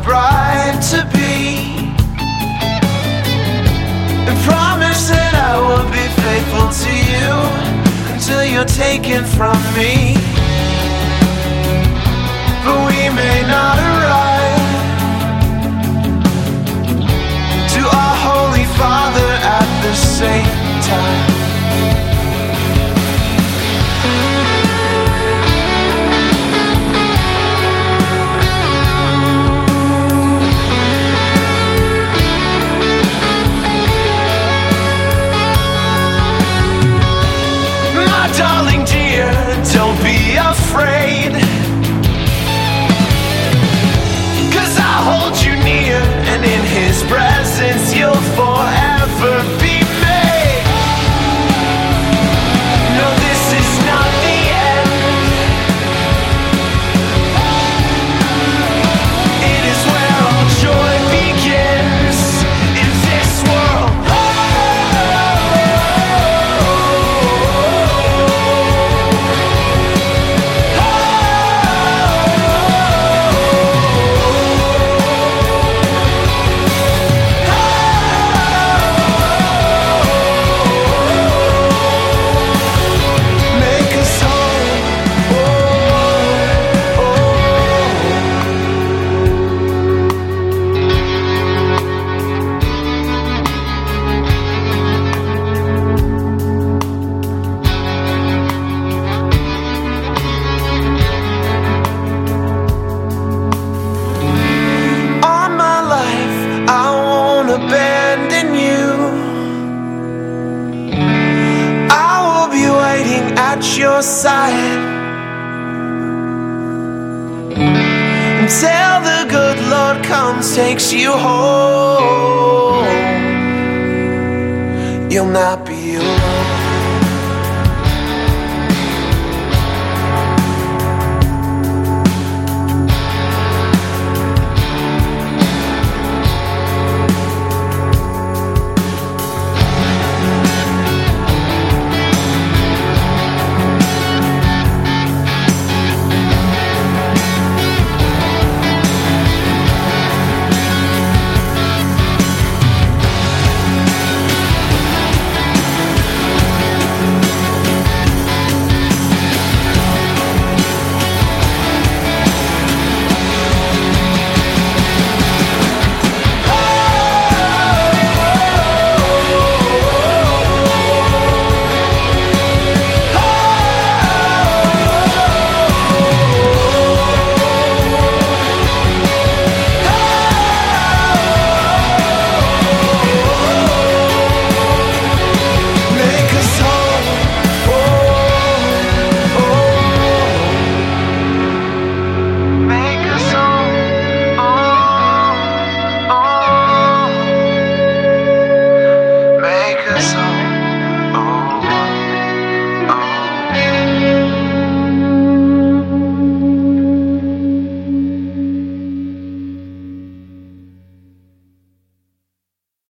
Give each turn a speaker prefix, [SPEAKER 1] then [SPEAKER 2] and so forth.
[SPEAKER 1] bride to be, and promise that I will be faithful to you until you're taken from me. But we may not arrive to our Holy Father at the same time. Darling dear, don't be afraid, 'cause I'll hold you near, and in His presence you'll forever be made. No, this is not the end. It is where all joy begins in this world. Abandon you. I will be waiting at your side until the good Lord comes, takes you home. You'll not be alone.